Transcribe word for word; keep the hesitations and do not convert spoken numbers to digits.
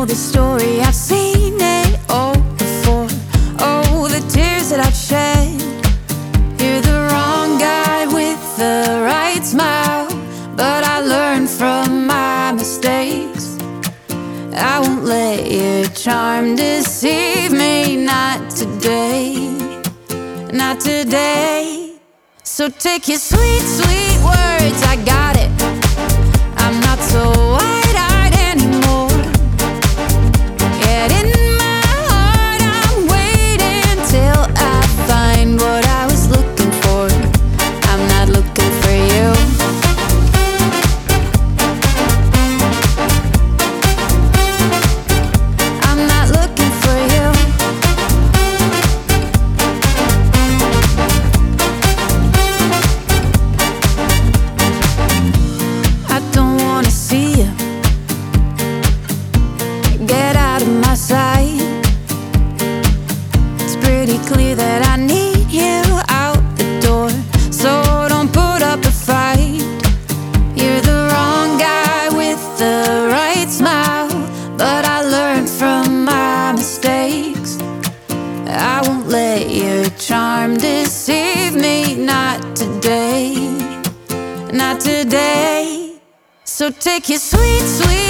know the story, I've seen it all before. Oh, the tears that I've shed. You're the wrong guy with the right smile, but I learned from my mistakes. I won't let your charm deceive me, not today, not today. So take your sweet, sweet words, I got it. I'm not so wide-eyed anymore. Yet in my heart I'm waiting till I find what I was looking for. I'm not looking for you. I'm not looking for you. I don't wanna see you. Get out of my sight. It's pretty clear that I need you out the door, so don't put up a fight. You're the wrong guy with the right smile, but I learned from my mistakes. I won't let your charm deceive me, not today, not today. So take your sweet, sweet